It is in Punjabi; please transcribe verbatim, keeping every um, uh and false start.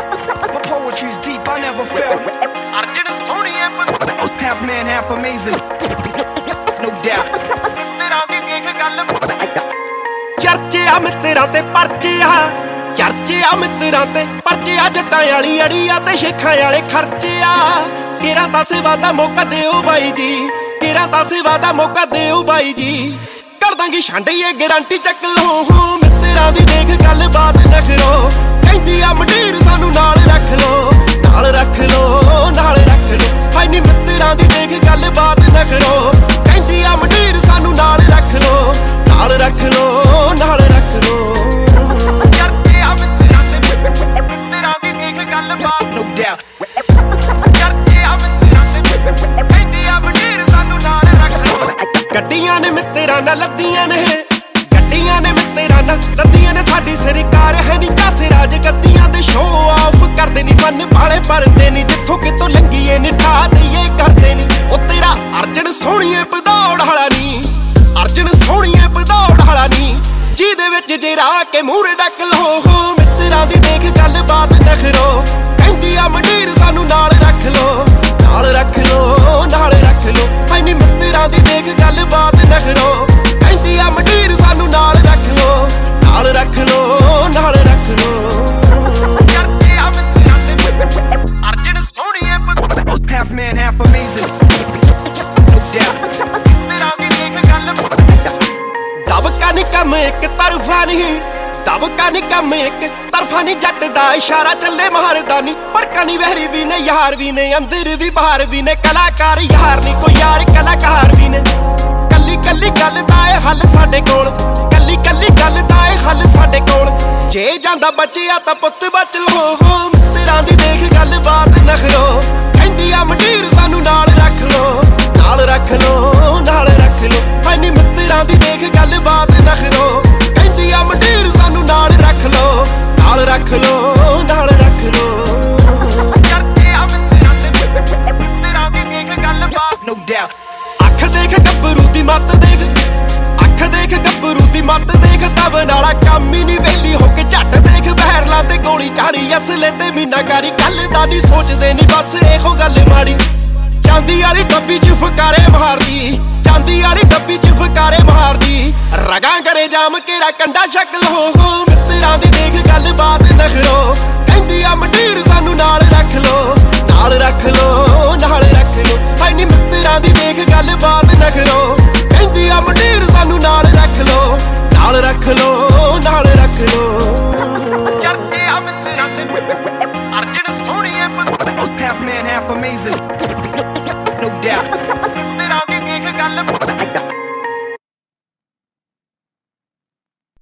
My poetry's deep, I never felt. Arjan ਸੋਹਣੀਏ Half man, half amazing. No doubt. ਤੇਰਾ ਦੀ ਦੇਖ ਗੱਲ ਚਰਚੇ ਆ ਮਿੱਤਰਾਂ ਤੇ ਪਰਚੇ ਆ ਚਰਚੇ ਆ ਮਿੱਤਰਾਂ ਤੇ ਪਰਚੇ ਆ ਜੱਟਾਂ ਵਾਲੀ ਅੜੀ ਆ ਤੇ ਸ਼ੇਖਾਂ ਵਾਲੇ ਖਰਚੇ ਆ ਕਿਰਾਂ ਤਾਂ ਸੇਵਾ ਦਾ ਮੌਕਾ ਦਿਓ ਬਾਈ ਜੀ ਕਿਰਾਂ ਤਾਂ ਸੇਵਾ ਦਾ ਮੌਕਾ ਦਿਓ ਬਾਈ ਜੀ ਕਰ ਦਾਂਗੀ ਛਾਂਡੀਏ ਗਾਰੰਟੀ ਚੱਕ ਲਓ ਹੋ ਮਿੱਤਰਾਂ ਦੀ ਦੇਖ ਗੱਲ ਬਾਤ ਨਖਰੋ ਕਹਿੰਦੀ ਆ ਮੰਡੀਰ ਸਾਨੂੰ ਨਾਲ ਰੱਖ ਲੋ ਨਾਲ ਰੱਖ ਲੋ ਨਾਲ ਰੱਖ ਲੋ ਹਾਈ ਨੀ ਮਿੱਤਰਾਂ ਦੀ ਦੇਖ ਗੱਲ ਬਾਤ ਨਖਰੋ ਕਹਿੰਦੀ ਆ ਮੰਡੀਰ ਸਾਨੂੰ ਨਾਲ ਰੱਖ ਲੋ ਨਾਲ ਰੱਖ ਲੋ ਨਾਲ ਰੱਖ ਲੋ ਚਰਚੇ ਆ ਮਿੱਤਰਾਂ ਤੇ ਮਿੱਤਰਾਂ ਦੀ ਦੇਖ ਗੱਲ ਬਾਤ No doubt. ਚਰਚੇ ਆ ਮਿੱਤਰਾਂ ਤੇ ਕਹਿੰਦੀ ਆ ਮੰਡੀਰ ਸਾਨੂੰ ਨਾਲ ਰੱਖ ਲੋ ਗੱਡੀਆਂ ਨੇ ਮਿੱਤਰਾਂ ਨਾਲ ਲੱਦੀਆਂ ਨੇ ਗੱਡੀਆਂ ਨੇ ਮਿੱਤਰਾਂ ਨਾਲ ਲੱਦੀਆਂ ਨੇ ਸਾਡੀ ਸਰਕਾਰ ਹੈ ਨੀ ਕਾਸੇ ਰਾਜ ਗੱਦੀਆਂ ਦੇ ਸ਼ੋਅ ਆਫ ਕਰਦੇ ਨੀ ਫਨ ਪਾਲੇ ਪਰਦੇ ਨੀ ਜਿੱਥੋਂ ਕਿਤੋਂ ਲੰਗੀਏ ਨੀ ਠਾ ਦਈਏ ਕਰਦੇ ਨੀ ਉਹ ਤੇਰਾ ਅਰਜਨ ਸੋਹਣੀਏ ਭਦੌੜ ਵਾਲਾ ਨੀ ਅਰਜਨ ਸੋਹਣੀਏ ਭਦੌੜ ਵਾਲਾ ਨੀ ਜਿਹਦੇ ਵਿੱਚ ਜੇ ਰਾਹ ਕੇ ਮੂਹਰੇ ਡੱਕ ਲੋ ਹੋ ਮਿੱਤਰਾਂ ਦੀ ਦੇਖ ਗੱਲ ਬਾਤ ਨਖਰੋ ਕਹਿੰਦੀ ਆ ਮੰਡੀਰ ਸਾਨੂੰ ਨਾਲ ਰੱਖ ਲੋ ਨਾਲ ਰੱਖ ਲੋ ਨਾਲ ਰੱਖ ਲੋ ਹਾਈ ਨੀ ਮਿੱਤਰਾਂ ਦੀ ਦੇਖ ਗੱਲ ਬਾਤ ਨਖਰੋ ਕਹਿੰਦੀ ਆ ਮੰਡੀਰ ਸਾਨੂੰ ਨਾਲ ਰੱਖ ਲੋ ਨਾਲ ਰੱਖ ਲੋ ਨਾਲ ਰੱਖ ਲੋ ਚਰਚੇ ਆ ਮਿੱਤਰਾਂ ਤੇ Arjan ਸੋਹਣੀਏ Half man, half amazing. No doubt. ਤੇਰਾ ਦੀ ਦੇਖ ਗੱਲ ਦਬਕਾ ਨੀ ਕੰਮ ਇੱਕ ਤਰਫਾ ਨਹੀਂ ਦਬਕਾ ਨੀ ਕੰਮ ਇੱਕ ਤਰਫਾ ਨੀ ਜੱਟ ਦਾ ਇਸ਼ਾਰਾ ਚੱਲੇ ਮਾਰਦਾ ਨੀ ਭੜਕਾ ਨੀ ਵਹਿਰੀ ਵੀ ਨੇ ਯਾਰ ਵੀ ਨੇ ਅੰਦਰ ਵੀ ਬਾਹਰ ਵੀ ਨੇ ਕਲਾਕਾਰ ਯਾਰ ਨੀ ਕੋਈ ਯਾਰ ਕਲਾਕਾਰ ਵੀ ਨੇ ਕੱਲੀ ਕੱਲੀ ਗੱਲ ਦਾ ਏ ਹੱਲ ਸਾਡੇ ਕੋਲ ਕੱਲੀ ਕੱਲੀ ਗੱਲ ਦਾ ਏ ਹੱਲ ਸਾਡੇ ਕੋਲ ਜੇ ਜਾਂਦਾ ਬਚਿਆ ਤਾਂ ਪੁੱਤ ਬਚ ਲੋ ਹੋ ਤੇਰਾਂ ਦੀ ਦੇਖ ਗੱਲ ਬਾਤ ਨਖਰੋ ਕਹਿੰਦੀ ਆ ਮੰਡੀਰ ਸਾਨੂੰ ਨਾਲ ਰੱਖ ਲੋ ਨਾਲ ਰੱਖ ਲੋ ਨਾਲ ਰੱਖ ਲੋ ਹਾਈ ਨੀ ਮਿੱਤਰਾਂ ਦੀ ਦੇਖ ਗੱਲ ਬਾਤ ਨਖਰੋ ਕਹਿੰਦੀ ਆ ਮੰਡੀਰ ਸਾਨੂੰ ਨਾਲ ਰੱਖ ਲੋ ਨਾਲ ਰੱਖ ਲੋ ਨਾਲ ਰੱਖ ਲੋ ਚਰਚੇ ਆ ਮਿੱਤਰਾਂ ਤੇ ਮਿੱਤਰਾਂ ਦੀ ਦੇਖ ਗੱਲ ਬਾਤ No doubt. ਅੱਖ ਦੇਖ ਗੱਭਰੂ ਦੀ ਮੱਤ ਦੇਖ ਅੱਖ ਦੇਖ ਗੱਭਰੂ ਦੀ ਮੱਤ ਦੇਖ ਤਬ ਨਾਲਾ ਕੰਮ ਹੀ ਨੀ ਵੇਲੀ ਹੋ ਕੇ ਝੱਟ ਦੇਖ ਬਹਿਰਲਾਂ ਤੇ ਗੋਲੀ ਚਾੜੀ ਅਸਲੇ ਤੇ ਮੀਨਾਕਾਰੀ ਗੱਲ ਦਾ ਨੀ ਸੋਚਦੇ ਨੀ ਬਸ ਇਹੋ ਗੱਲ ਮਾੜੀ ਚਾਂਦੀ ਵਾਲੀ ਡੱਬੀ ਚ ਫਕਾਰੇ ਮਾਰਦੀ ਚਾਂਦੀ ਵਾਲੀ ਡੱਬੀ ਚ ਫਕਾਰੇ ਮਾਰਦੀ ਰਗਾਂ ਕਰੇ ਜਾਮ ਕੇਰਾ ਕੰਡਾ ਛਕ ਲੋ ਹੋ ਮਿੱਤਰਾਂ ਦੀ ਦੇਖ ਗੱਲ ਬਾਤ ਨਖਰੋ ਕਹਿੰਦੀ ਆ ਮੰਡੀਰ ਸਾਨੂੰ ਨਾਲ ਰੱਖ ਲੋ ਨਾਲ ਰੱਖ ਲੋ ਨਾਲ ਰੱਖ ਲੋ ਹਾਈ ਨੀ ਮਿੱਤਰਾਂ ਦੀ ਦੇਖ ਗੱਲ ਬਾਤ ਨਖਰੋ ਕਹਿੰਦੀ ਆ ਮੰਡੀਰ ਸਾਨੂੰ ਨਾਲ ਰੱਖ ਲੋ ਨਾਲ ਰੱਖ ਲੋ ਨਾਲ ਰੱਖ ਲੋ ਚਰਚੇ ਆ ਮਿੱਤਰਾਂ ਤੇ Arjan ਸੋਹਣੀਏ Half man, half amazing. No doubt. ਤੇਰਾ ਦੀ ਦੇਖ ਗੱਲ